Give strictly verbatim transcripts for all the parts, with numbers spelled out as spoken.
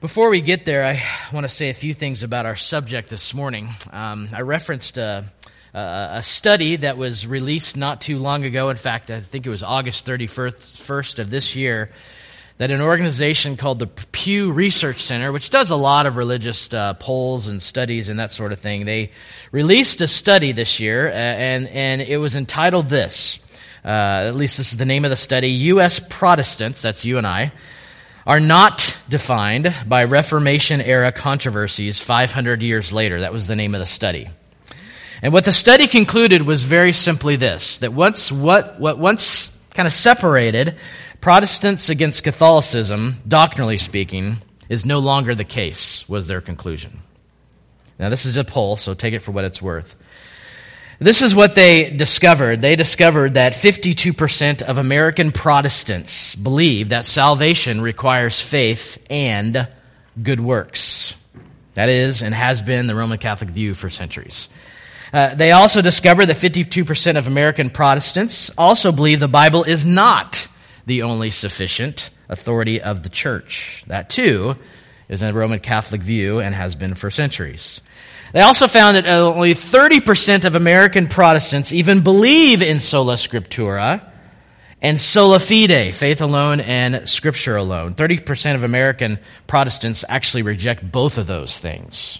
Before we get there, I want to say a few things about our subject this morning. Um, I referenced a, a, a study that was released not too long ago. In fact, I think it was August thirty-first of this year, that an organization called the Pew Research Center, which does a lot of religious uh, polls and studies and that sort of thing, they released a study this year, uh, and, and it was entitled this. Uh, at least this is the name of the study: U S Protestants, that's you and I, are not defined by Reformation-era controversies five hundred years later. That was the name of the study. And what the study concluded was very simply this, that once what, what once kind of separated Protestants against Catholicism, doctrinally speaking, is no longer the case, was their conclusion. Now, this is a poll, so take it for what it's worth. This is what they discovered. They discovered that fifty-two percent of American Protestants believe that salvation requires faith and good works. That is and has been the Roman Catholic view for centuries. Uh, they also discovered that fifty-two percent of American Protestants also believe the Bible is not the only sufficient authority of the church. That, too, is a Roman Catholic view and has been for centuries. They also found that only thirty percent of American Protestants even believe in sola scriptura and sola fide, faith alone and scripture alone. thirty percent of American Protestants actually reject both of those things.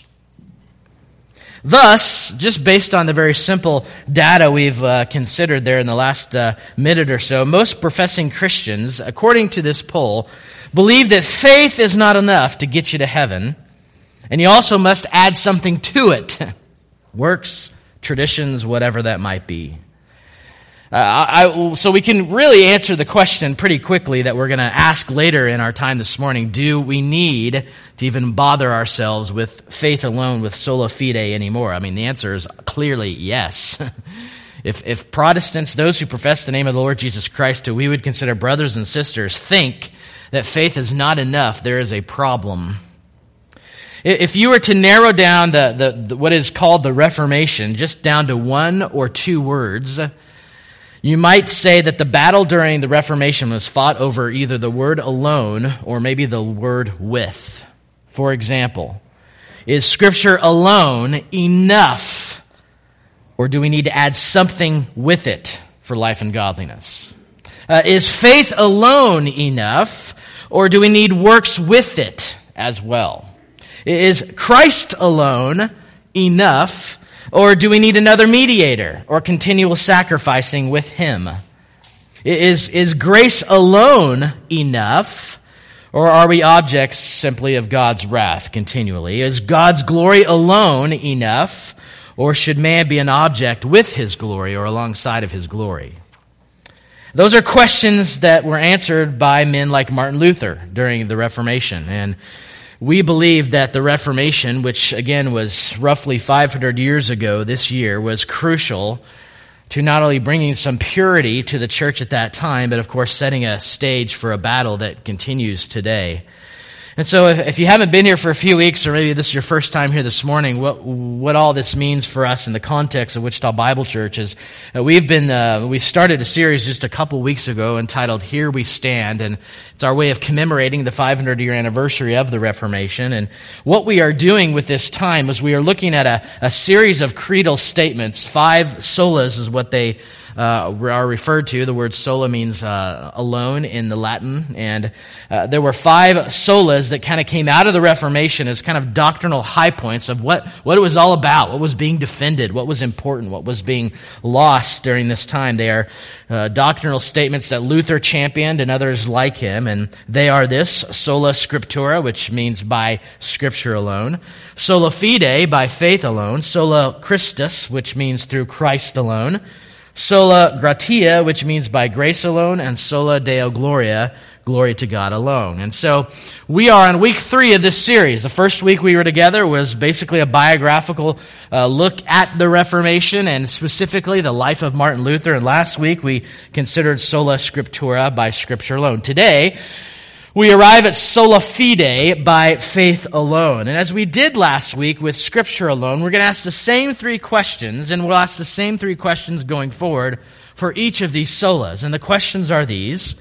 Thus, just based on the very simple data we've uh, considered there in the last uh, minute or so, most professing Christians, according to this poll, believe that faith is not enough to get you to heaven, and you also must add something to it. Works, traditions, whatever that might be. Uh, I, so we can really answer the question pretty quickly that we're going to ask later in our time this morning. Do we need to even bother ourselves with faith alone, with sola fide anymore? I mean, the answer is clearly yes. if, if Protestants, those who profess the name of the Lord Jesus Christ, who we would consider brothers and sisters, think that faith is not enough, there is a problem. If you were to narrow down the, the, the what is called the Reformation just down to one or two words, you might say that the battle during the Reformation was fought over either the word alone or maybe the word with. For example, is Scripture alone enough, or do we need to add something with it for life and godliness? Uh, is faith alone enough, or do we need works with it as well? Is Christ alone enough, or do we need another mediator or continual sacrificing with him? Is, is grace alone enough, or are we objects simply of God's wrath continually? Is God's glory alone enough, or should man be an object with his glory or alongside of his glory? Those are questions that were answered by men like Martin Luther during the Reformation, and we believe that the Reformation, which again was roughly five hundred years ago this year, was crucial to not only bringing some purity to the church at that time, but of course setting a stage for a battle that continues today. And so if, if you haven't been here for a few weeks, or maybe this is your first time here this morning, what what all this means for us in the context of Wichita Bible Church is uh, we've been uh, we started a series just a couple weeks ago entitled "Here We Stand," and it's our way of commemorating the five hundred year anniversary of the Reformation. And what we are doing with this time is we are looking at a, a series of creedal statements. Five solas is what they Uh, are referred to. The word sola means uh, alone in the Latin, and uh, there were five solas that kind of came out of the Reformation as kind of doctrinal high points of what, what it was all about, what was being defended, what was important, what was being lost during this time. They are uh, doctrinal statements that Luther championed and others like him, and they are this: sola scriptura, which means by Scripture alone; sola fide, by faith alone; sola Christus, which means through Christ alone; sola gratia, which means by grace alone; and sola Deo gloria, glory to God alone. And so we are on week three of this series. The first week we were together was basically a biographical uh, look at the Reformation and specifically the life of Martin Luther. And last week we considered sola scriptura, by Scripture alone. Today we arrive at sola fide, by faith alone. And as we did last week with Scripture alone, we're going to ask the same three questions, and we'll ask the same three questions going forward for each of these solas. And the questions are these: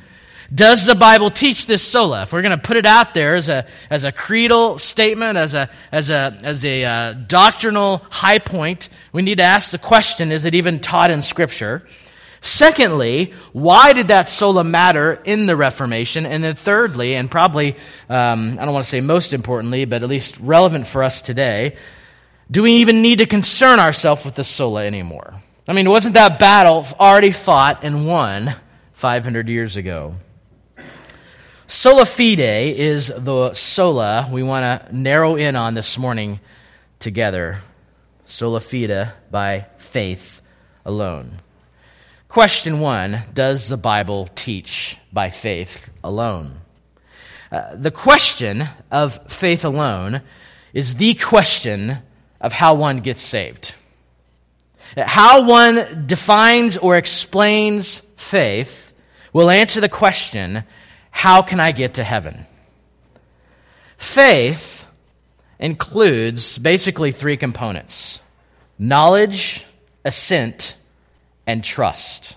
Does the Bible teach this sola? If we're going to put it out there as a as a creedal statement, as a as a as a uh, doctrinal high point, we need to ask the question: is it even taught in Scripture? Secondly, why did that sola matter in the Reformation? And then thirdly, and probably um, I don't want to say most importantly, but at least relevant for us today, do we even need to concern ourselves with the sola anymore? I mean, wasn't that battle already fought and won five hundred years ago? Sola fide is the sola we want to narrow in on this morning together. Sola fide, by faith alone. Question one, does the Bible teach by faith alone? Uh, the question of faith alone is the question of how one gets saved. How one defines or explains faith will answer the question, how can I get to heaven? Faith includes basically three components: knowledge, assent, and trust.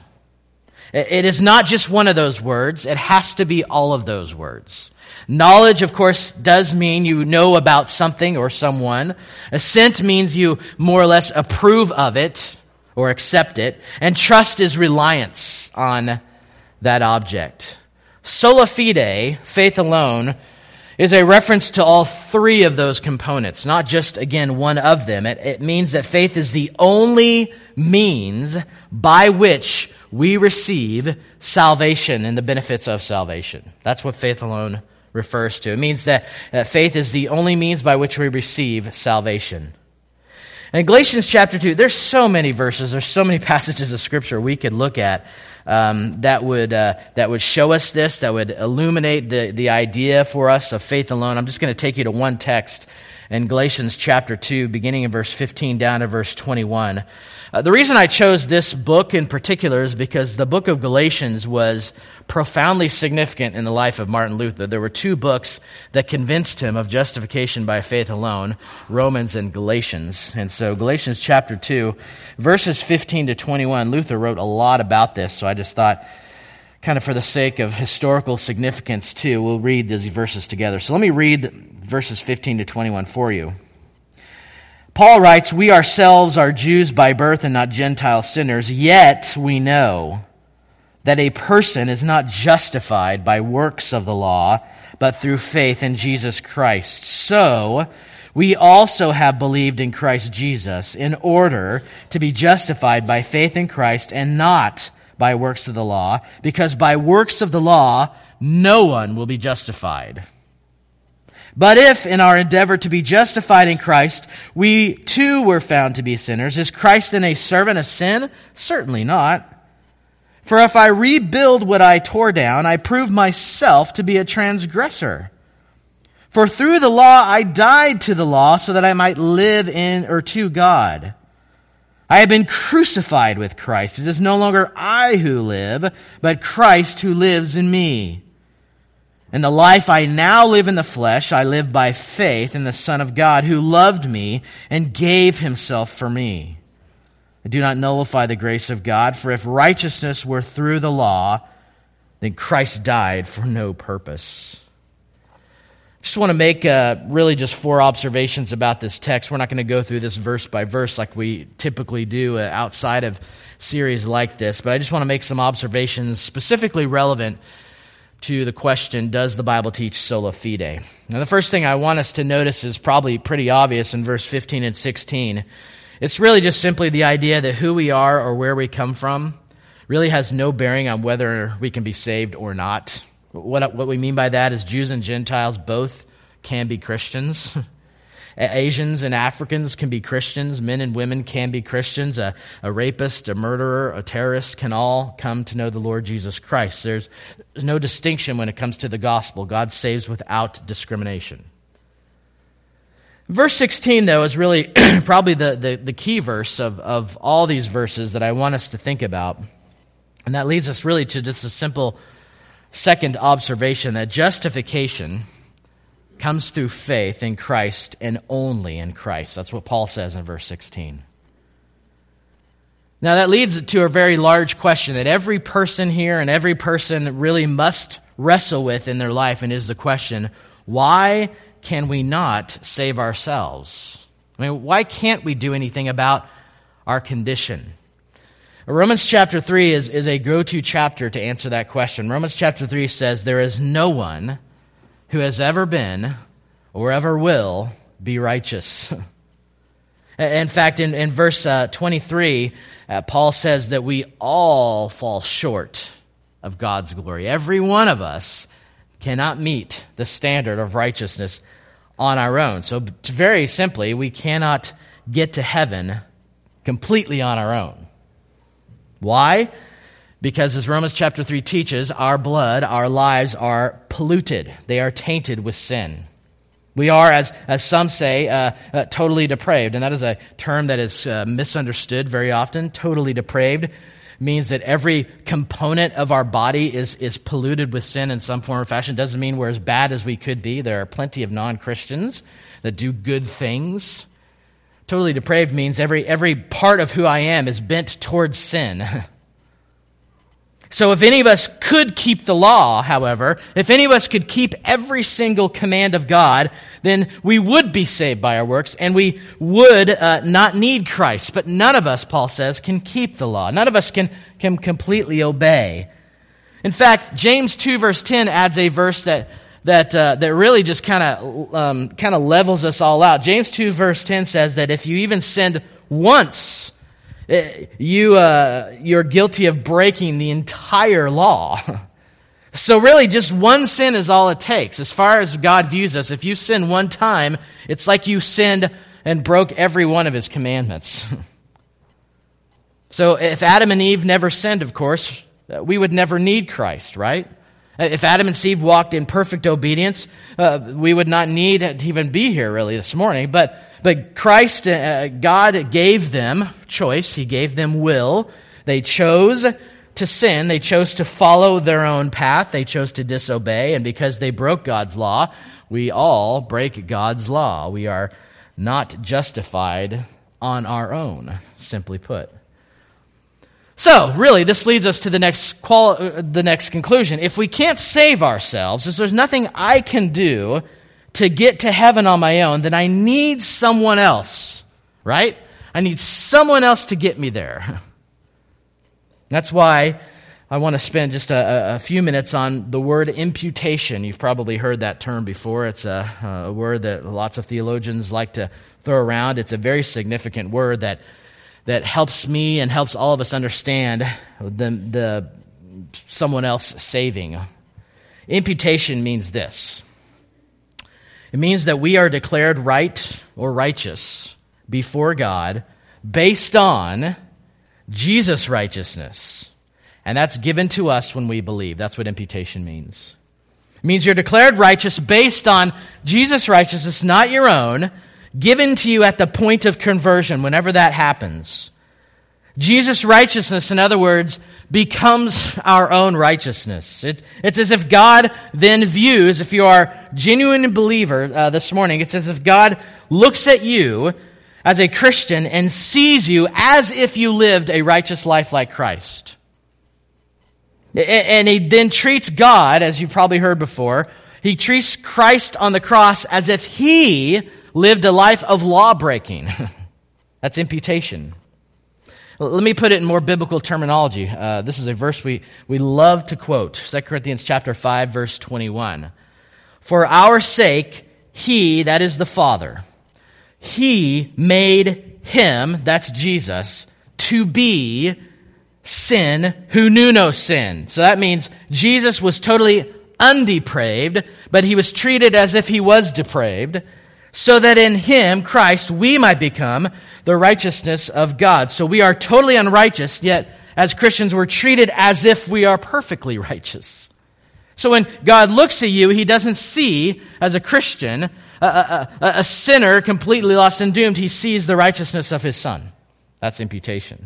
It is not just one of those words. It has to be all of those words. Knowledge, of course, does mean you know about something or someone. Assent means you more or less approve of it or accept it. And trust is reliance on that object. Sola fide, faith alone, is a reference to all three of those components, not just, again, one of them. It, it means that faith is the only means by which we receive salvation and the benefits of salvation. That's what faith alone refers to. It means that, that faith is the only means by which we receive salvation. In Galatians chapter two, there's so many verses, there's so many passages of Scripture we could look at um, that would uh, that would show us this, that would illuminate the, the idea for us of faith alone. I'm just going to take you to one text in Galatians chapter two, beginning in verse fifteen down to verse twenty-one. Uh, the reason I chose this book in particular is because the book of Galatians was profoundly significant in the life of Martin Luther. There were two books that convinced him of justification by faith alone, Romans and Galatians. And so Galatians chapter two, verses fifteen to twenty-one, Luther wrote a lot about this, so I just thought, kind of for the sake of historical significance too, we'll read these verses together. So let me read verses fifteen to twenty-one for you. Paul writes, "We ourselves are Jews by birth and not Gentile sinners, yet we know that a person is not justified by works of the law, but through faith in Jesus Christ. So we also have believed in Christ Jesus in order to be justified by faith in Christ and not by works of the law, because by works of the law no one will be justified. But if, in our endeavor to be justified in Christ, we too were found to be sinners, is Christ then a servant of sin? Certainly not. For if I rebuild what I tore down, I prove myself to be a transgressor. For through the law I died to the law so that I might live in or to God. I have been crucified with Christ. It is no longer I who live, but Christ who lives in me. In the life I now live in the flesh, I live by faith in the Son of God who loved me and gave himself for me. I do not nullify the grace of God, for if righteousness were through the law, then Christ died for no purpose." I just want to make uh, really just four observations about this text. We're not going to go through this verse by verse like we typically do uh, outside of series like this, but I just want to make some observations specifically relevant to the question, does the Bible teach sola fide? Now, the first thing I want us to notice is probably pretty obvious in verse fifteen and sixteen. It's really just simply the idea that who we are or where we come from really has no bearing on whether we can be saved or not. What, what we mean by that is Jews and Gentiles both can be Christians. Asians and Africans can be Christians. Men and women can be Christians. A, a rapist, a murderer, a terrorist can all come to know the Lord Jesus Christ. There's, there's no distinction when it comes to the gospel. God saves without discrimination. Verse sixteen, though, is really probably the, the, the key verse of, of all these verses that I want us to think about. And that leads us really to just a simple second observation, that justification comes through faith in Christ and only in Christ. That's what Paul says in verse sixteen. Now that leads to a very large question that every person here and every person really must wrestle with in their life, and is the question, why can we not save ourselves? I mean, why can't we do anything about our condition? Romans chapter three is, is a go-to chapter to answer that question. Romans chapter three says, there is no one who has ever been or ever will be righteous. In fact, in, in verse uh, twenty-three, uh, Paul says that we all fall short of God's glory. Every one of us cannot meet the standard of righteousness on our own. So very simply, we cannot get to heaven completely on our own. Why? Because as Romans chapter three teaches, our blood, our lives are polluted. They are tainted with sin. We are, as as some say, uh, uh, totally depraved. And that is a term that is uh, misunderstood very often. Totally depraved means that every component of our body is, is polluted with sin in some form or fashion. Doesn't mean we're as bad as we could be. There are plenty of non-Christians that do good things. Totally depraved means every every part of who I am is bent towards sin. So if any of us could keep the law, however, if any of us could keep every single command of God, then we would be saved by our works, and we would uh, not need Christ. But none of us, Paul says, can keep the law. None of us can, can completely obey. In fact, James two verse ten adds a verse that that uh, that really just kind of um, kind of levels us all out. James two verse ten says that if you even sinned once, You, uh, you're guilty of breaking the entire law. So really, just one sin is all it takes. As far as God views us, if you sin one time, it's like you sinned and broke every one of his commandments. So if Adam and Eve never sinned, of course, we would never need Christ, right? If Adam and Eve walked in perfect obedience, uh, we would not need to even be here really this morning. But but Christ, uh, God gave them choice. He gave them will. They chose to sin. They chose to follow their own path. They chose to disobey. And because they broke God's law, we all break God's law. We are not justified on our own, simply put. So, really, this leads us to the next quali- the next conclusion. If we can't save ourselves, if there's nothing I can do to get to heaven on my own, then I need someone else, right? I need someone else to get me there. That's why I want to spend just a, a few minutes on the word imputation. You've probably heard that term before. It's a, a word that lots of theologians like to throw around. It's a very significant word that that helps me and helps all of us understand the, the someone else saving. Imputation means this. It means that we are declared right or righteous before God based on Jesus' righteousness. And that's given to us when we believe. That's what imputation means. It means you're declared righteous based on Jesus' righteousness, not your own, given to you at the point of conversion, whenever that happens. Jesus' righteousness, in other words, becomes our own righteousness. It's, it's as if God then views, if you are a genuine believer uh, this morning, it's as if God looks at you as a Christian and sees you as if you lived a righteous life like Christ. And he then treats God, as you've probably heard before, he treats Christ on the cross as if he lived a life of law-breaking. That's imputation. Let me put it in more biblical terminology. Uh, this is a verse we, we love to quote. Second Corinthians chapter five, verse twenty-one. For our sake, he, that is the Father, he made him, that's Jesus, to be sin who knew no sin. So that means Jesus was totally undepraved, but he was treated as if he was depraved, so that in him, Christ, we might become the righteousness of God. So we are totally unrighteous, yet as Christians we're treated as if we are perfectly righteous. So when God looks at you, he doesn't see, as a Christian, a, a, a, a sinner completely lost and doomed. He sees the righteousness of his Son. That's imputation.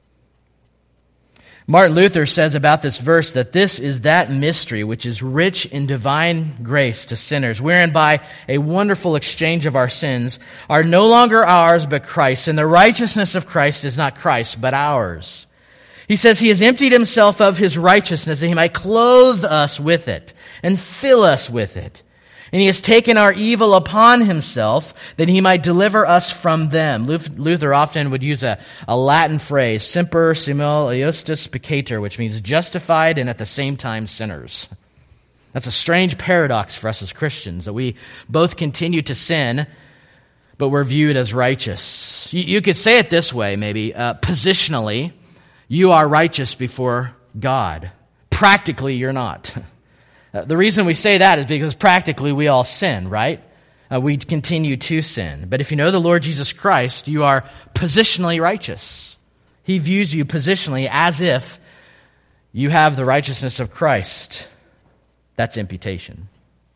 Martin Luther says about this verse that this is that mystery which is rich in divine grace to sinners, wherein by a wonderful exchange of our sins are no longer ours but Christ's, and the righteousness of Christ is not Christ's but ours. He says he has emptied himself of his righteousness that he might clothe us with it and fill us with it. And he has taken our evil upon himself that he might deliver us from them. Luther often would use a, a Latin phrase, semper simul iustus peccator, which means justified and at the same time sinners. That's a strange paradox for us as Christians, that we both continue to sin, but we're viewed as righteous. You, you could say it this way, maybe, uh, positionally, you are righteous before God. Practically, you're not. Uh, the reason we say that is because practically we all sin, right? Uh, we continue to sin. But if you know the Lord Jesus Christ, you are positionally righteous. He views you positionally as if you have the righteousness of Christ. That's imputation.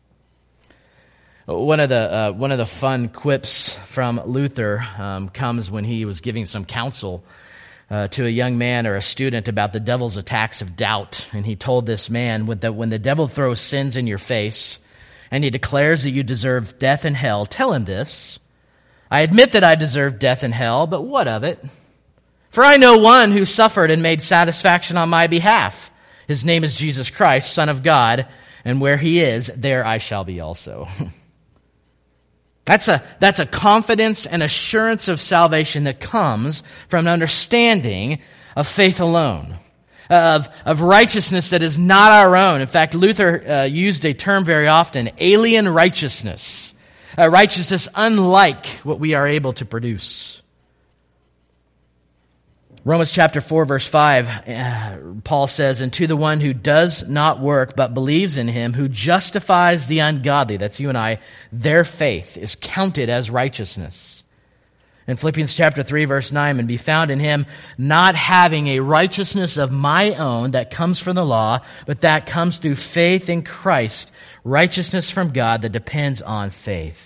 One of the uh, one of the fun quips from Luther um, comes when he was giving some counsel Uh, to a young man or a student about the devil's attacks of doubt. And he told this man that when the devil throws sins in your face and he declares that you deserve death and hell, tell him this: I admit that I deserve death and hell, but what of it? For I know one who suffered and made satisfaction on my behalf. His name is Jesus Christ, Son of God, and where he is, there I shall be also. That's a, that's a confidence and assurance of salvation that comes from an understanding of faith alone, of, of righteousness that is not our own. In fact, Luther uh, used a term very often, alien righteousness, a righteousness unlike what we are able to produce. Romans chapter four, verse five, uh, Paul says, and to the one who does not work but believes in him who justifies the ungodly, that's you and I, their faith is counted as righteousness. In Philippians chapter three, verse nine, and be found in him not having a righteousness of my own that comes from the law, but that comes through faith in Christ, righteousness from God that depends on faith.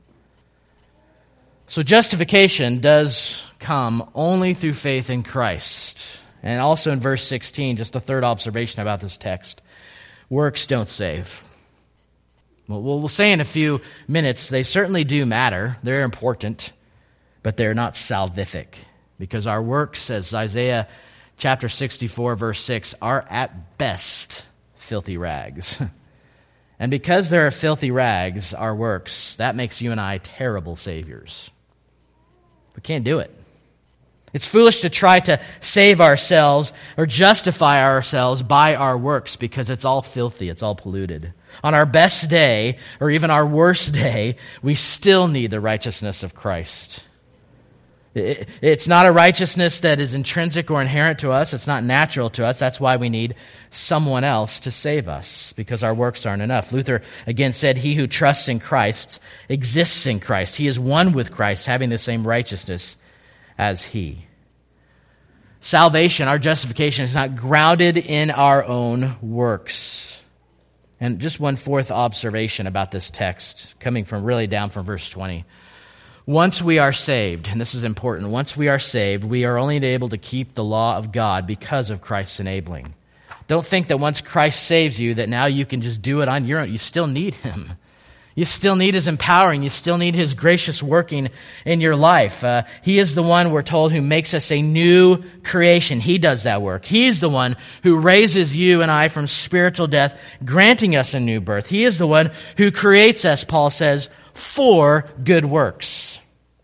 So justification does come only through faith in Christ. And also in verse sixteen, just a third observation about this text, works don't save. Well, we'll say in a few minutes, they certainly do matter. They're important, but they're not salvific. Because our works, as Isaiah chapter sixty-four, verse six, are at best filthy rags. And because they're filthy rags, our works, that makes you and I terrible saviors. We can't do it. It's foolish to try to save ourselves or justify ourselves by our works because it's all filthy, it's all polluted. On our best day, or even our worst day, we still need the righteousness of Christ. It's not a righteousness that is intrinsic or inherent to us. It's not natural to us. That's why we need someone else to save us, because our works aren't enough. Luther again said, he who trusts in Christ exists in Christ. He is one with Christ, having the same righteousness as he. Salvation, our justification, is not grounded in our own works. And just one fourth observation about this text, coming from really down from verse twenty. Once we are saved, and this is important, once we are saved, we are only able to keep the law of God because of Christ's enabling. Don't think that once Christ saves you, that now you can just do it on your own. You still need him. You still need his empowering. You still need his gracious working in your life. Uh, he is the one, we're told, who makes us a new creation. He does that work. He's the one who raises you and I from spiritual death, granting us a new birth. He is the one who creates us, Paul says, for good works.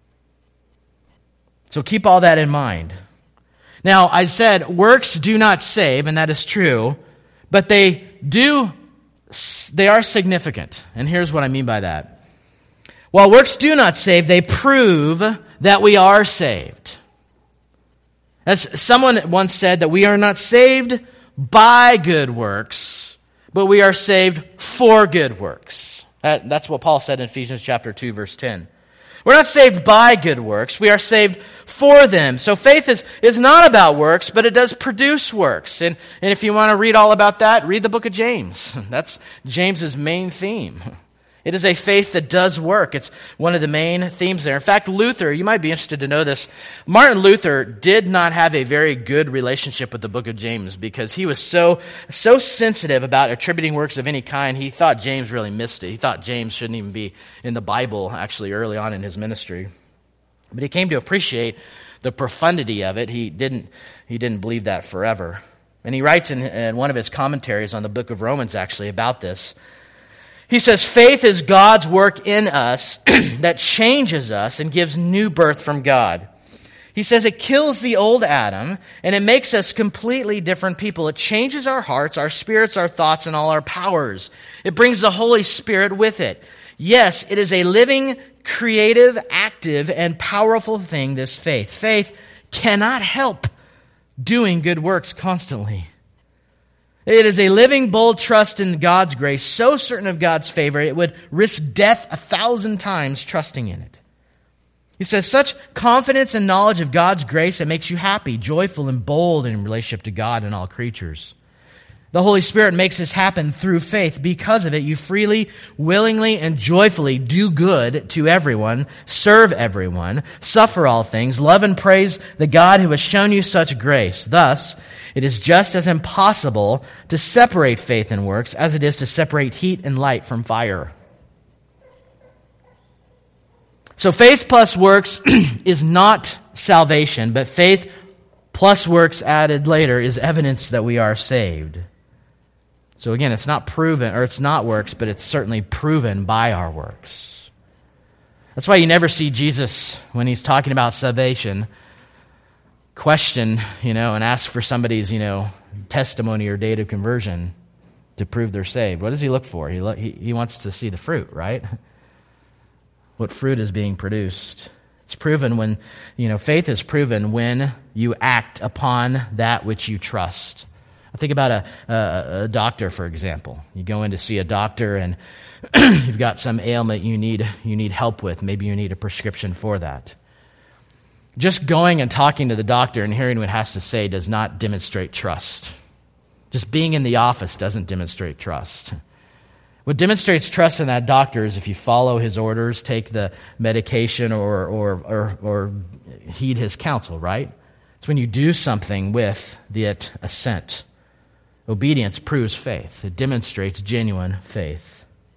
So keep all that in mind. Now, I said works do not save, and that is true, but they do, they are significant. And here's what I mean by that. While works do not save, they prove that we are saved. As someone once said, that we are not saved by good works, but we are saved for good works. That's what Paul said in Ephesians chapter two, verse ten. We're not saved by good works. We are saved for them. So faith is, is not about works, but it does produce works. And, and if you want to read all about that, read the book of James. That's James's main theme. It is a faith that does work. It's one of the main themes there. In fact, Luther, you might be interested to know this, Martin Luther did not have a very good relationship with the book of James because he was so, so sensitive about attributing works of any kind, he thought James really missed it. He thought James shouldn't even be in the Bible actually early on in his ministry. But he came to appreciate the profundity of it. He didn't, he didn't believe that forever. And he writes in, in one of his commentaries on the book of Romans, actually, about this. He says, faith is God's work in us that changes us and gives new birth from God. He says it kills the old Adam, and it makes us completely different people. It changes our hearts, our spirits, our thoughts, and all our powers. It brings the Holy Spirit with it. Yes, it is a living, creative, active, and powerful thing, this faith. Faith cannot help doing good works constantly. It is a living, bold trust in God's grace, so certain of God's favor, it would risk death a thousand times trusting in it. He says, such confidence and knowledge of God's grace, it makes you happy, joyful, and bold in relationship to God and all creatures. The Holy Spirit makes this happen through faith. Because of it, you freely, willingly, and joyfully do good to everyone, serve everyone, suffer all things, love and praise the God who has shown you such grace. Thus, it is just as impossible to separate faith and works as it is to separate heat and light from fire. So faith plus works is not salvation, but faith plus works added later is evidence that we are saved. So again, it's not proven, or it's not works, but it's certainly proven by our works. That's why you never see Jesus, when he's talking about salvation, question, you know, and ask for somebody's, you know, testimony or date of conversion to prove they're saved. What does he look for? He, lo- he, he wants to see the fruit, right? What fruit is being produced. It's proven when, you know, faith is proven when you act upon that which you trust. I think about a, a, a doctor, for example. You go in to see a doctor and you've got some ailment you need you need help with. Maybe you need a prescription for that. Just going and talking to the doctor and hearing what he has to say does not demonstrate trust. Just being in the office doesn't demonstrate trust. What demonstrates trust in that doctor is if you follow his orders, take the medication, or or or, or heed his counsel, right? It's when you do something with the assent. Obedience proves faith. It demonstrates genuine faith.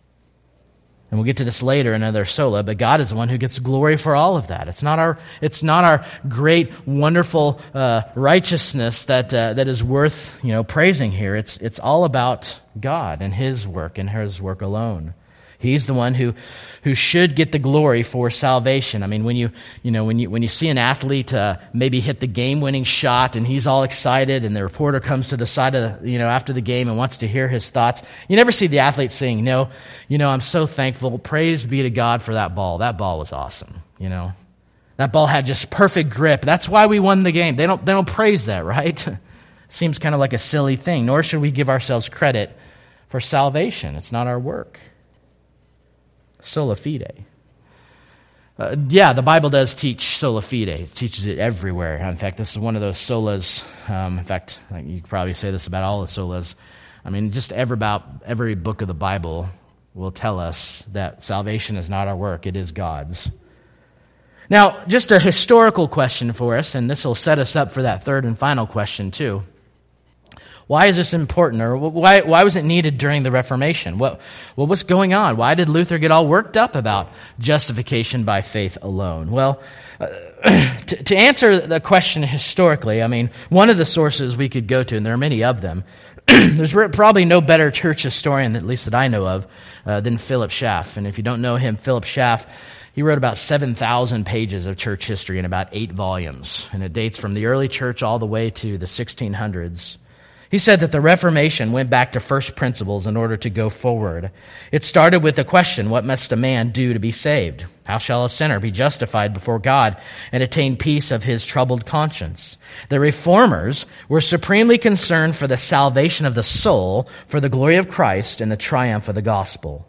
And we'll get to this later in another sola, but God is the one who gets glory for all of that. It's not our, it's not our great, wonderful uh, righteousness that uh, that is worth, you know, praising here. It's it's all about God and His work and His work alone. He's the one who, who should get the glory for salvation. I mean, when you you know when you when you see an athlete uh, maybe hit the game-winning shot and he's all excited, and the reporter comes to the side of the, you know after the game and wants to hear his thoughts, you never see the athlete saying, "No, you know, I'm so thankful. Praise be to God for that ball. That ball was awesome. You know, that ball had just perfect grip. That's why we won the game." They don't they don't praise that, right? Seems kind of like a silly thing. Nor should we give ourselves credit for salvation. It's not our work. Sola fide. Uh, yeah, the Bible does teach sola fide. It teaches it everywhere. In fact, this is one of those solas. Um, in fact, like you could probably say this about all the solas. I mean, just every, about every book of the Bible will tell us that salvation is not our work, it is God's. Now, just a historical question for us, and this will set us up for that third and final question too. Why is this important, or why why was it needed during the Reformation? What what was going on? Why did Luther get all worked up about justification by faith alone? Well, uh, to, to answer the question historically, I mean, one of the sources we could go to, and there are many of them, there's probably no better church historian, at least that I know of, uh, than Philip Schaff. And if you don't know him, Philip Schaff, he wrote about seven thousand pages of church history in about eight volumes, and it dates from the early church all the way to the sixteen hundreds. He said that the Reformation went back to first principles in order to go forward. It started with the question, what must a man do to be saved? How shall a sinner be justified before God and attain peace of his troubled conscience? The Reformers were supremely concerned for the salvation of the soul, for the glory of Christ, and the triumph of the gospel.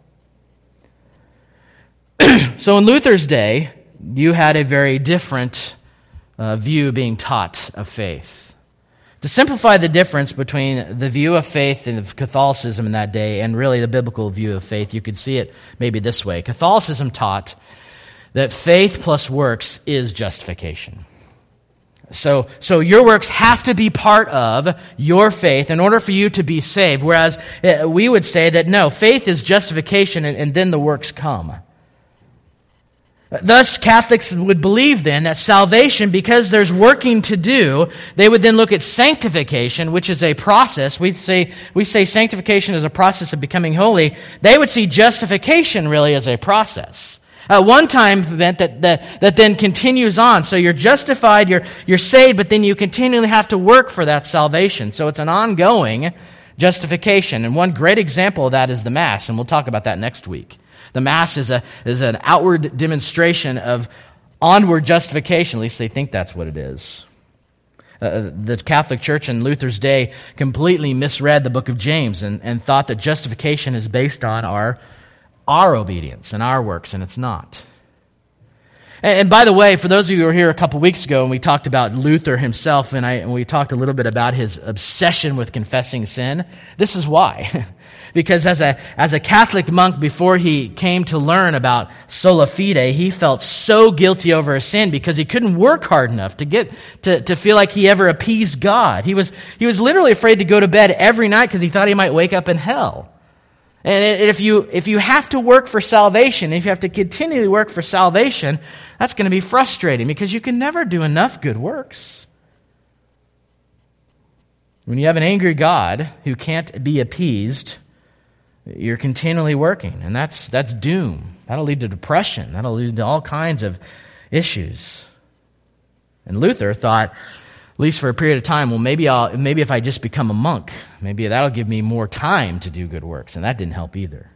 So in Luther's day, you had a very different uh, view being taught of faith. To simplify the difference between the view of faith and of Catholicism in that day and really the biblical view of faith, you could see it maybe this way. Catholicism taught that faith plus works is justification. So, so your works have to be part of your faith in order for you to be saved, whereas we would say that no, faith is justification and, and then the works come. Thus, Catholics would believe then that salvation, because there's working to do, they would then look at sanctification, which is a process. We say, we say sanctification is a process of becoming holy. They would see justification really as a process. A one-time event that, that, that then continues on. So you're justified, you're, you're saved, but then you continually have to work for that salvation. So it's an ongoing justification. And one great example of that is the Mass, and we'll talk about that next week. The Mass is a is an outward demonstration of onward justification. At least they think that's what it is. Uh, the Catholic Church in Luther's day completely misread the book of James and, and thought that justification is based on our, our obedience and our works, and it's not. And, and by the way, for those of you who were here a couple weeks ago, and we talked about Luther himself, and, I, and we talked a little bit about his obsession with confessing sin, this is why. Because as a as a Catholic monk, before he came to learn about sola fide, he felt so guilty over his sin because he couldn't work hard enough to get to, to feel like he ever appeased God. He was he was literally afraid to go to bed every night because he thought he might wake up in hell. And if you if you have to work for salvation, if you have to continually work for salvation, that's going to be frustrating because you can never do enough good works. When you have an angry God who can't be appeased, you're continually working, and that's that's doom. That'll lead to depression. That'll lead to all kinds of issues. And Luther thought, at least for a period of time, well, maybe I'll maybe if I just become a monk, maybe that'll give me more time to do good works, and that didn't help either.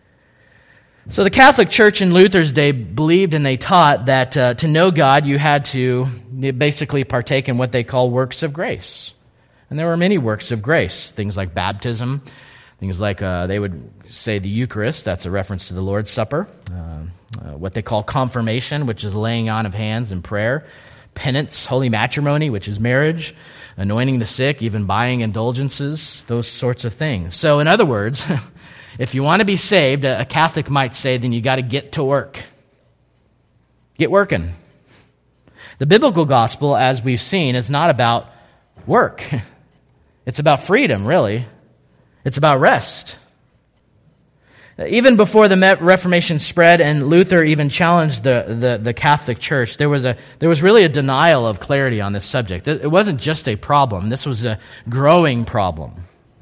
So the Catholic Church in Luther's day believed and they taught that uh, to know God, you had to basically partake in what they call works of grace. And there were many works of grace, things like baptism, things like uh, they would say the Eucharist, that's a reference to the Lord's Supper. Uh, uh, what they call confirmation, which is laying on of hands in prayer. Penance, holy matrimony, which is marriage. Anointing the sick, even buying indulgences, those sorts of things. So in other words, if you want to be saved, a Catholic might say, then you got to get to work. Get working. The biblical gospel, as we've seen, is not about work. It's about freedom, really. It's about rest. Even before the Reformation spread and Luther even challenged the, the, the Catholic Church, there was a there was really a denial of clarity on this subject. It wasn't just a problem. This was a growing problem.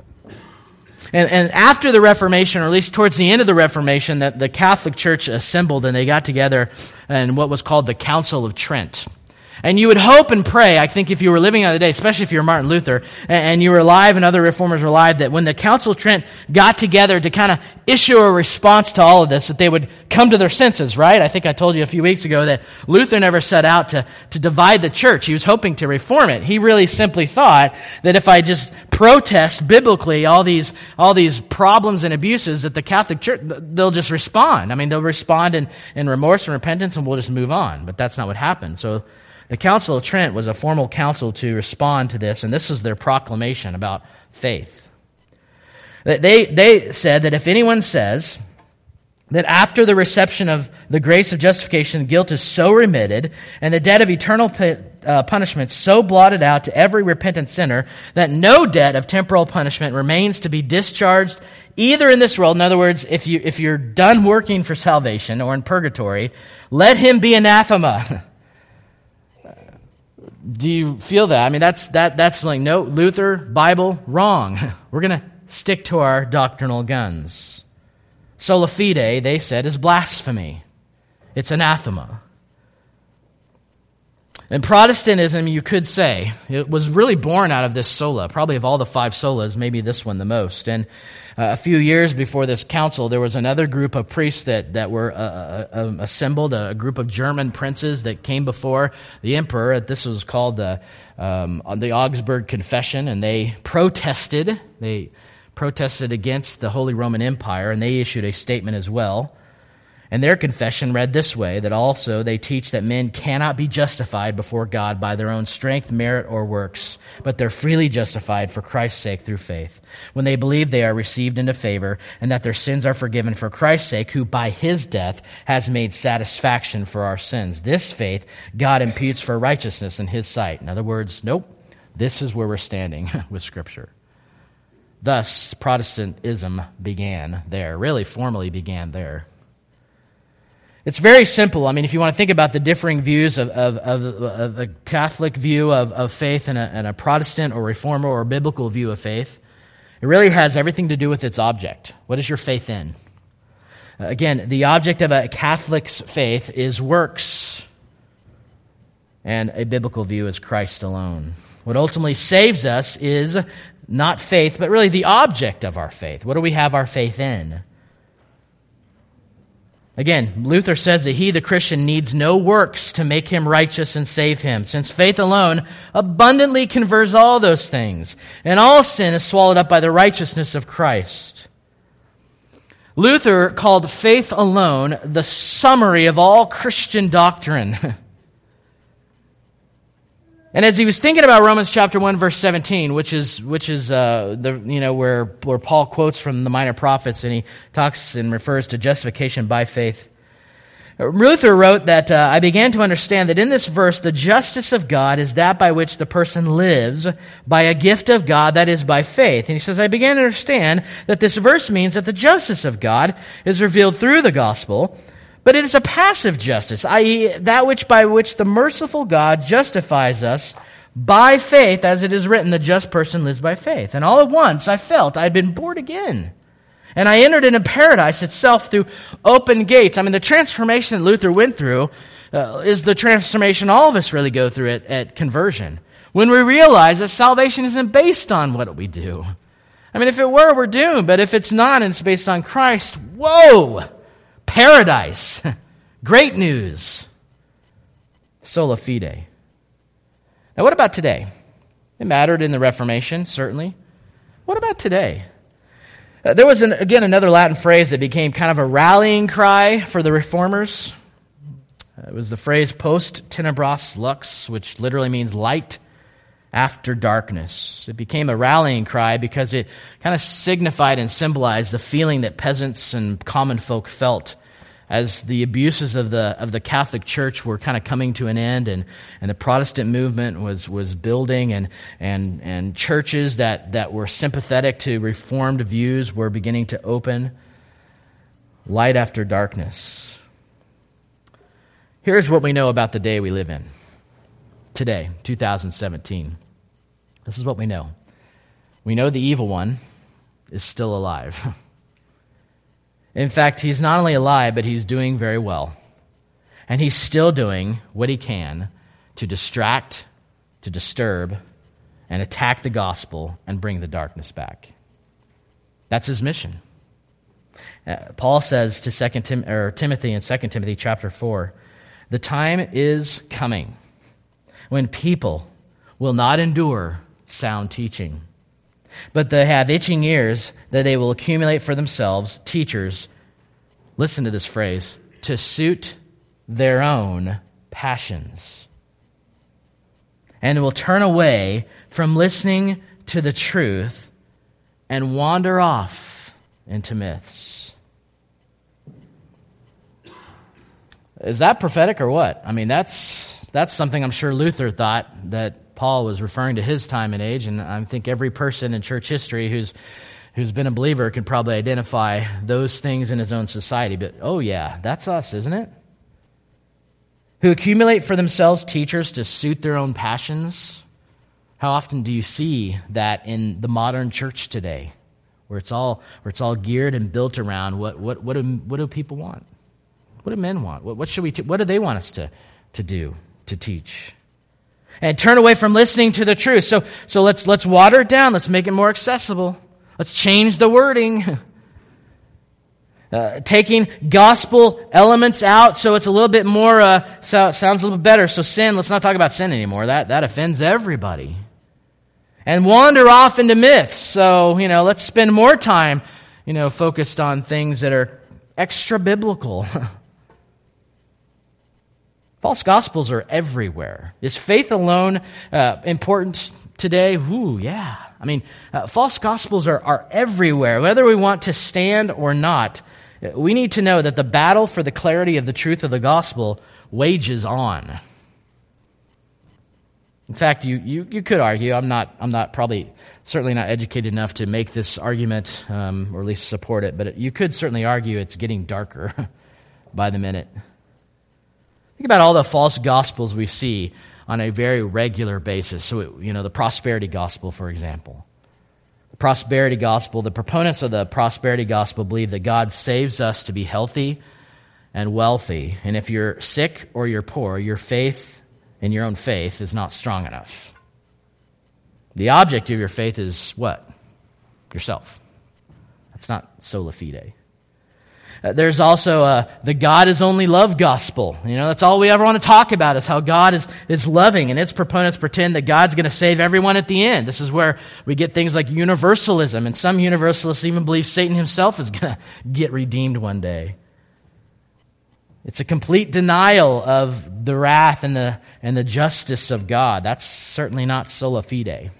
And, and after the Reformation, or at least towards the end of the Reformation, that the Catholic Church assembled and they got together in what was called the Council of Trent. And you would hope and pray, I think if you were living on the day, especially if you were Martin Luther, and you were alive and other reformers were alive, that when the Council of Trent got together to kind of issue a response to all of this, that they would come to their senses, right? I think I told you a few weeks ago that Luther never set out to, to divide the church. He was hoping to reform it. He really simply thought that if I just protest biblically all these all these problems and abuses, that the Catholic Church, they'll just respond. I mean, they'll respond in, in remorse and repentance, and we'll just move on. But that's not what happened. So the Council of Trent was a formal council to respond to this, and this was their proclamation about faith. They, they said that if anyone says that after the reception of the grace of justification, guilt is so remitted, and the debt of eternal uh, punishment so blotted out to every repentant sinner, that no debt of temporal punishment remains to be discharged either in this world, in other words, if, you, if you're done working for salvation, or in purgatory, let him be anathema. Do you feel that? I mean, that's that. That's like, no, Luther, Bible, wrong. We're going to stick to our doctrinal guns. Sola fide, they said, is blasphemy. It's anathema. And Protestantism, you could say, it was really born out of this sola. Probably of all the five solas, maybe this one the most. And uh, a few years before this council, there was another group of priests that, that were uh, uh, assembled, a group of German princes that came before the emperor. This was called the, um, the Augsburg Confession, and they protested. They protested against the Holy Roman Empire, and they issued a statement as well. And their confession read this way, that also they teach that men cannot be justified before God by their own strength, merit, or works, but they're freely justified for Christ's sake through faith, when they believe they are received into favor, and that their sins are forgiven for Christ's sake, who by his death has made satisfaction for our sins. This faith God imputes for righteousness in his sight. In other words, nope, this is where we're standing with Scripture. Thus, Protestantism began there, really formally began there. It's very simple. I mean, if you want to think about the differing views of, of, of, of a Catholic view of, of faith and a, and a Protestant or Reformer or biblical view of faith, it really has everything to do with its object. What is your faith in? Again, the object of a Catholic's faith is works, and a biblical view is Christ alone. What ultimately saves us is not faith, but really the object of our faith. What do we have our faith in? Again, Luther says that he, the Christian, needs no works to make him righteous and save him, since faith alone abundantly converts all those things, and all sin is swallowed up by the righteousness of Christ. Luther called faith alone the summary of all Christian doctrine. And as he was thinking about Romans chapter one, verse seventeen, which is which is uh, the you know where where Paul quotes from the Minor Prophets, and he talks and refers to justification by faith, Luther wrote that uh, I began to understand that in this verse the justice of God is that by which the person lives by a gift of God, that is by faith. And he says, I began to understand that this verse means that the justice of God is revealed through the gospel, but it is a passive justice, that is that which by which the merciful God justifies us by faith, as it is written, the just person lives by faith. And all at once I felt I had been born again. And I entered into paradise itself through open gates. I mean, the transformation that Luther went through uh, is the transformation all of us really go through at, at conversion. When we realize that salvation isn't based on what we do. I mean, if it were, we're doomed. But if it's not and it's based on Christ, whoa! Paradise. Great news. Sola fide. Now, what about today? It mattered in the Reformation, certainly. What about today? Uh, there was, an, again, another Latin phrase that became kind of a rallying cry for the Reformers. Uh, it was the phrase post tenebras lux, which literally means light after darkness. It became a rallying cry because it kind of signified and symbolized the feeling that peasants and common folk felt as the abuses of the of the Catholic Church were kind of coming to an end, and, and the Protestant movement was was building, and and and churches that, that were sympathetic to Reformed views were beginning to open. Light after darkness. Here's what we know about the day we live in. Today, two thousand seventeen. This is what we know. We know the evil one is still alive. In fact, he's not only alive, but he's doing very well. And he's still doing what he can to distract, to disturb, and attack the gospel and bring the darkness back. That's his mission. Uh, Paul says to Second Tim- or Timothy in Second Timothy chapter four, the time is coming when people will not endure sound teaching, but they have itching ears that they will accumulate for themselves teachers, listen to this phrase, to suit their own passions, and will turn away from listening to the truth and wander off into myths. Is that prophetic or what? I mean, that's that's something I'm sure Luther thought that Paul was referring to his time and age, and I think every person in church history who's who's been a believer can probably identify those things in his own society. But, oh yeah, that's us, isn't it? Who accumulate for themselves teachers to suit their own passions. How often do you see that in the modern church today, where it's all where it's all geared and built around what what what do what do people want? What do men want? What, what should we? T- what do they want us to to do, to teach? And turn away from listening to the truth. So, so let's let's water it down. Let's make it more accessible. Let's change the wording. Uh, taking gospel elements out so it's a little bit more, uh, so, sounds a little bit better. So sin, let's not talk about sin anymore. That that offends everybody. And wander off into myths. So, you know, let's spend more time, you know, focused on things that are extra biblical. False gospels are everywhere. Is faith alone uh, important today? Ooh, yeah. I mean, uh, false gospels are, are everywhere. Whether we want to stand or not, we need to know that the battle for the clarity of the truth of the gospel wages on. In fact, you, you, you could argue, I'm not I'm not probably certainly not educated enough to make this argument, um, or at least support it, but you could certainly argue it's getting darker by the minute. Think about all the false gospels we see on a very regular basis. So, you know, the prosperity gospel, for example. The prosperity gospel, the proponents of the prosperity gospel believe that God saves us to be healthy and wealthy. And if you're sick or you're poor, your faith in your own faith is not strong enough. The object of your faith is what? Yourself. That's not sola fide. Uh, there's also uh, the God is only love gospel. You know, that's all we ever want to talk about is how God is, is loving, and its proponents pretend that God's going to save everyone at the end. This is where we get things like universalism, and some universalists even believe Satan himself is going to get redeemed one day. It's a complete denial of the wrath and the, and the justice of God. That's certainly not sola fide.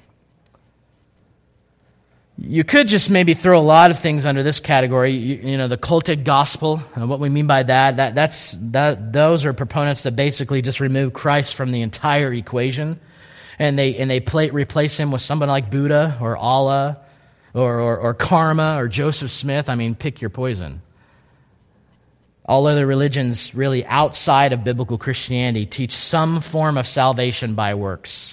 You could just maybe throw a lot of things under this category. You, you know, the cultic gospel. And what we mean by that, that that's that those are proponents that basically just remove Christ from the entire equation, and they and they play, replace him with somebody like Buddha or Allah or, or or Karma or Joseph Smith. I mean, pick your poison. All other religions, really outside of biblical Christianity, teach some form of salvation by works.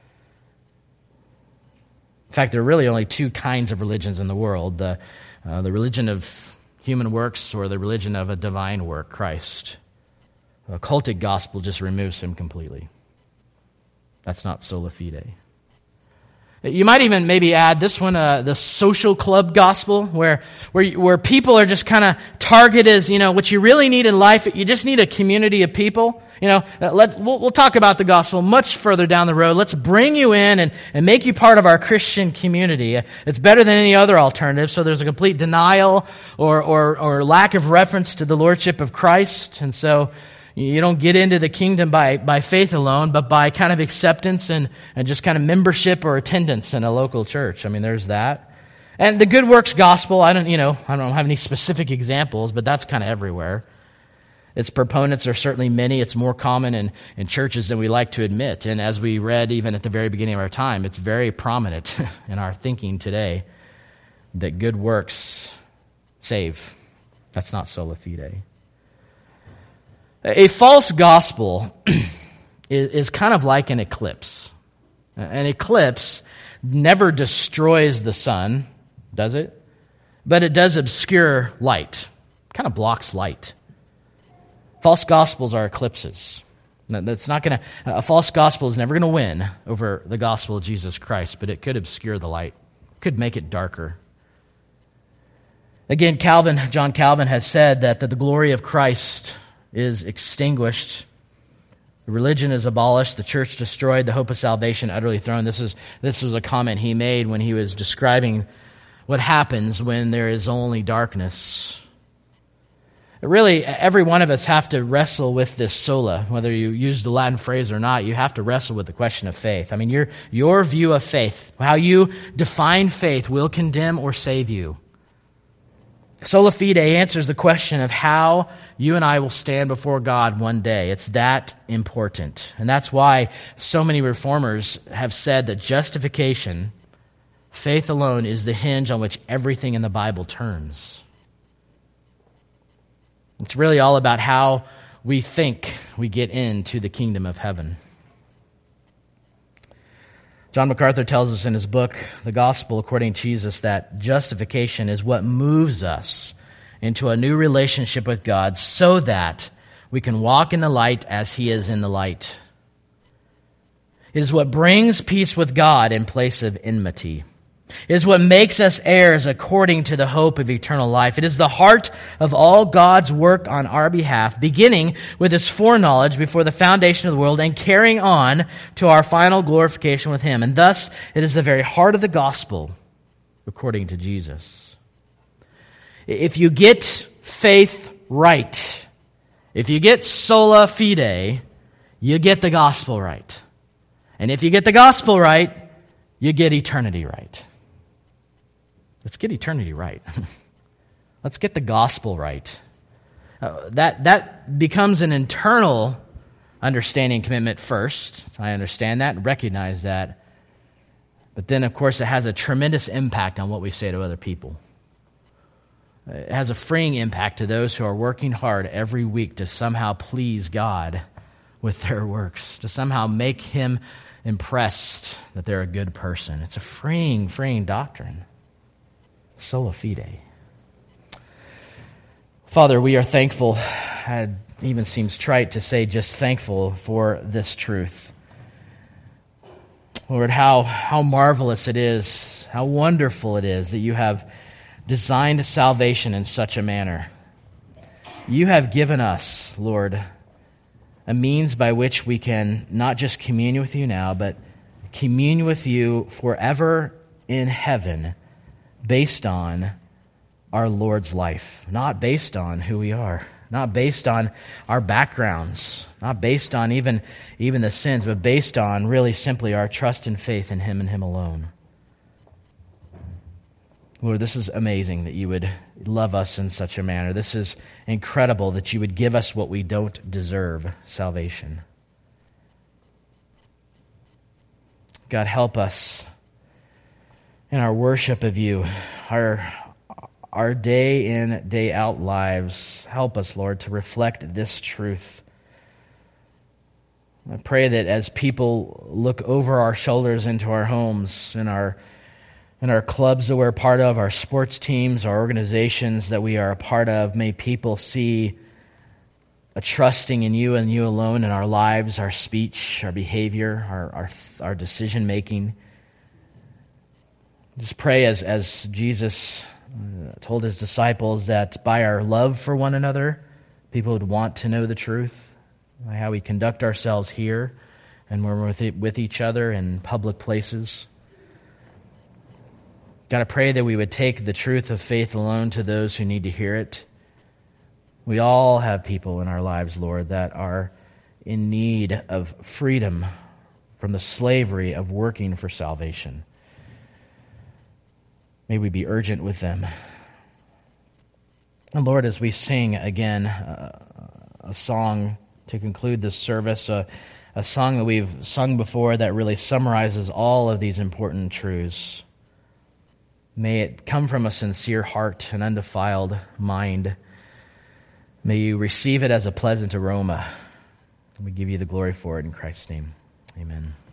In fact, there are really only two kinds of religions in the world, the, uh, the religion of human works or the religion of a divine work, Christ. A cultic gospel just removes him completely. That's not sola fide. You might even maybe add this one, uh, the social club gospel, where where where people are just kind of targeted as, you know, what you really need in life. You just need a community of people. You know, let's we'll, we'll talk about the gospel much further down the road. Let's bring you in and, and make you part of our Christian community. It's better than any other alternative. So there's a complete denial or or or lack of reference to the lordship of Christ, and so you don't get into the kingdom by, by faith alone, but by kind of acceptance and, and just kind of membership or attendance in a local church. I mean, there's that. And the good works gospel, I don't, you know, I don't have any specific examples, but that's kind of everywhere. Its proponents are certainly many. It's more common in, in churches than we like to admit. And as we read even at the very beginning of our time, it's very prominent in our thinking today that good works save. That's not sola fide. A false gospel is, is kind of like an eclipse. An eclipse never destroys the sun, does it? But it does obscure light. It kind of blocks light. False gospels are eclipses. That's not going to. A false gospel is never going to win over the gospel of Jesus Christ, but it could obscure the light. It could make it darker. Again, Calvin, John Calvin has said that, that the glory of Christ is extinguished, religion is abolished, the church destroyed, the hope of salvation utterly thrown. This is this was a comment he made when he was describing what happens when there is only darkness. Really, every one of us have to wrestle with this sola, whether you use the Latin phrase or not. You have to wrestle with the question of faith. I mean, your your view of faith, how you define faith, will condemn or save you. Sola fide answers the question of how you and I will stand before God one day. It's that important. And that's why so many reformers have said that justification, faith alone, is the hinge on which everything in the Bible turns. It's really all about how we think we get into the kingdom of heaven. John MacArthur tells us in his book, The Gospel According to Jesus, that justification is what moves us into a new relationship with God so that we can walk in the light as He is in the light. It is what brings peace with God in place of enmity. It is what makes us heirs according to the hope of eternal life. It is the heart of all God's work on our behalf, beginning with His foreknowledge before the foundation of the world and carrying on to our final glorification with Him. And thus, it is the very heart of the gospel according to Jesus. If you get faith right, if you get sola fide, you get the gospel right. And if you get the gospel right, you get eternity right. Let's get eternity right. Let's get the gospel right. Uh, that that becomes an internal understanding commitment first. I understand that and recognize that. But then, of course, it has a tremendous impact on what we say to other people. It has a freeing impact to those who are working hard every week to somehow please God with their works, to somehow make him impressed that they're a good person. It's a freeing, freeing doctrine. Sola fide. Father, we are thankful. It even seems trite to say just thankful for this truth. Lord, how, how marvelous it is, how wonderful it is that you have designed salvation in such a manner. You have given us, Lord, a means by which we can not just commune with you now, but commune with you forever in heaven based on our Lord's life, not based on who we are, not based on our backgrounds, not based on even, even the sins, but based on really simply our trust and faith in him and him alone. Lord, this is amazing that you would love us in such a manner. This is incredible that you would give us what we don't deserve, salvation. God, help us in our worship of you, our, our day in, day out lives. Help us, Lord, to reflect this truth. I pray that as people look over our shoulders into our homes, in our in our clubs that we're a part of, our sports teams, our organizations that we are a part of, may people see a trusting in you and you alone in our lives, our speech, our behavior, our our, our decision-making. Just pray as, as Jesus told his disciples that by our love for one another, people would want to know the truth, by how we conduct ourselves here and when we're with, it, with each other in public places. God, I pray that we would take the truth of faith alone to those who need to hear it. We all have people in our lives, Lord, that are in need of freedom from the slavery of working for salvation. May we be urgent with them. And Lord, as we sing again uh, a song to conclude this service, uh, a song that we've sung before that really summarizes all of these important truths, may it come from a sincere heart, an undefiled mind. May you receive it as a pleasant aroma. We give you the glory for it in Christ's name. Amen.